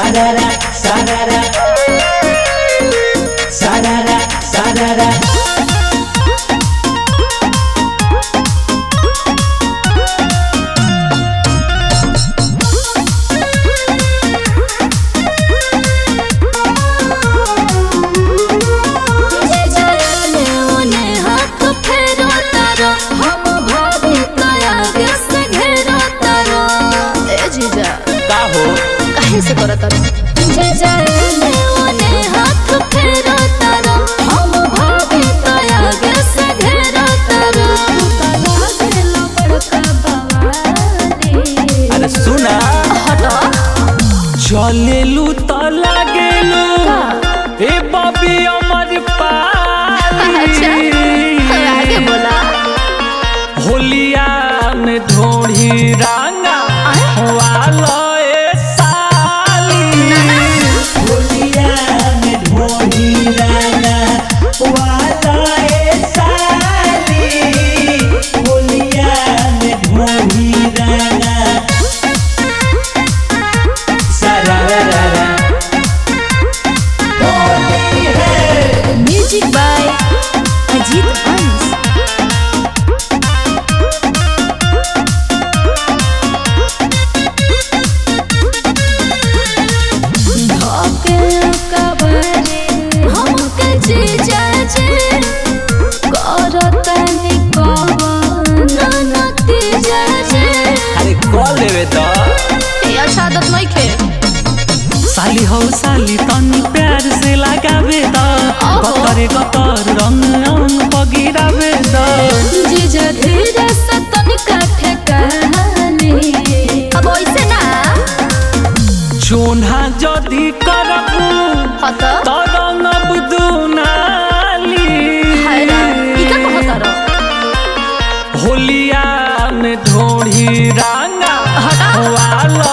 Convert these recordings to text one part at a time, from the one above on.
sarara sarara sarara sarara का हो काहे से करत जे जाने ओने हाथ फेरो तारो हम भाभी तया गे से घेरो तारो तला गेलो बड़का बवाली। अरे सुना हटो चलेलू त लागेलू ए बाबी अमर अच्छा आगे बोला होलिया में ढोढ़ी रांगा वाला म्यूजिक बाय अजीत अंश। आदत नहीं खे साली हो साली तनी प्यार से लगावे द गतरे गतर रंग रंग बगिरावे द जीजा धीरे से तनी काठे कहानी अब ऐसे ना चोन्हा जदी करबू हता त रंग बुदुनाली हैरान ई का कहत रो होलिया में ढोढ़ी रांगा हटा वाला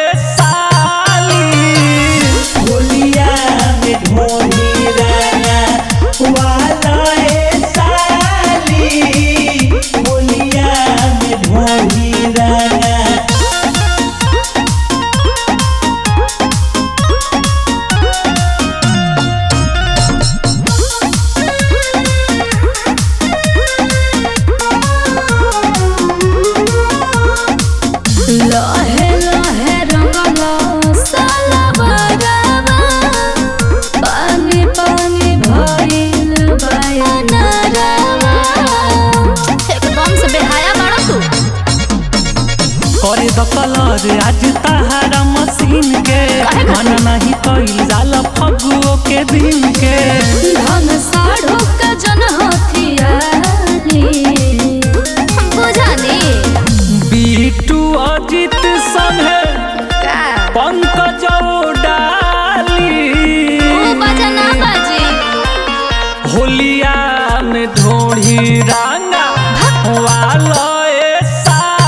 लहे लहे रंगला साला बरावा पानी पानी भइल बयाना रावा एकदम से बेहाया बाड़ा तू करे द कलर आज तहारा मशीन के मन नहीं कइल जाला फगुओ के दिन के धन साढ़ो का जन हथियारी बुझानी बीटू अजित संगे पंकज डाली बजना बाजी होलिया में ढोढ़ी रांगा वाला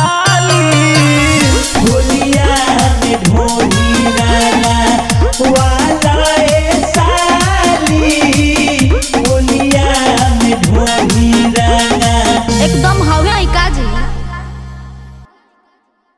होलिया में ढोली राना